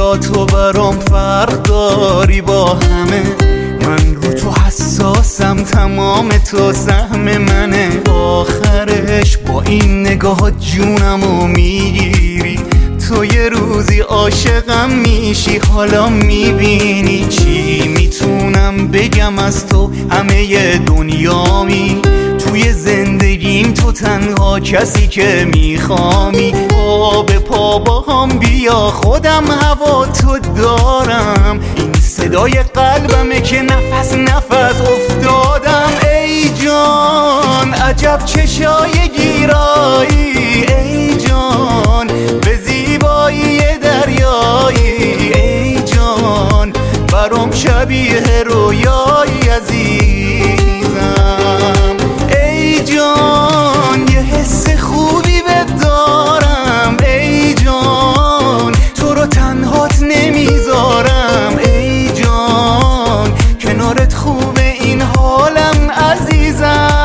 یا تو برام فرق داری با همه. من رو تو حساسم، تمام تو سهم منه. آخرش با این نگاهات جونمو میگیری. تو یه روزی عاشقم میشی، حالا میبینی چی میتونم بگم از تو. همه دنیامی توی زندگیم، تو تنها کسی که میخوامی. پا به پا با هم بیا، خودم هوا تو دارم. این صدای قلبمه که نفس نفس افتادم. ای جان عجب چشای گیرایی، ای جان به زیبایی دریایی. ای جان برام شبیه رویایی عزیزم. ای جان یه حس خوبی بهت دارم. ای جان تو رو تنهات نمیذارم. ای جان کنارت خوبه این حالم عزیزم.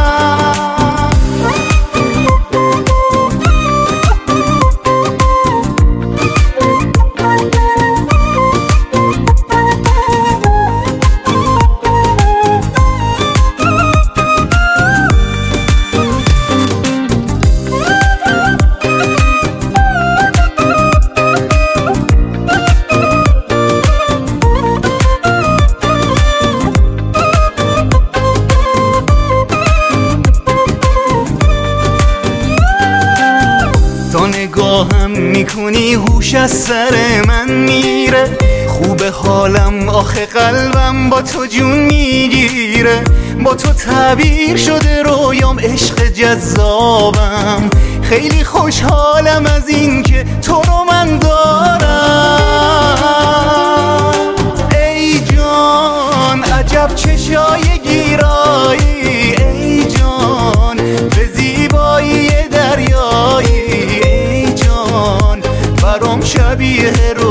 نگاهم میکنی هوش از سر من میره. خوب حالم آخه قلبم با تو جون میگیره. با تو تعبیر شده رویام، عشق جذابم. خیلی خوشحالم از این که تو رو من دارم. ای جان عجب چشای گیرایی، ای جان به زیبایی دریایی. برام شبیه رو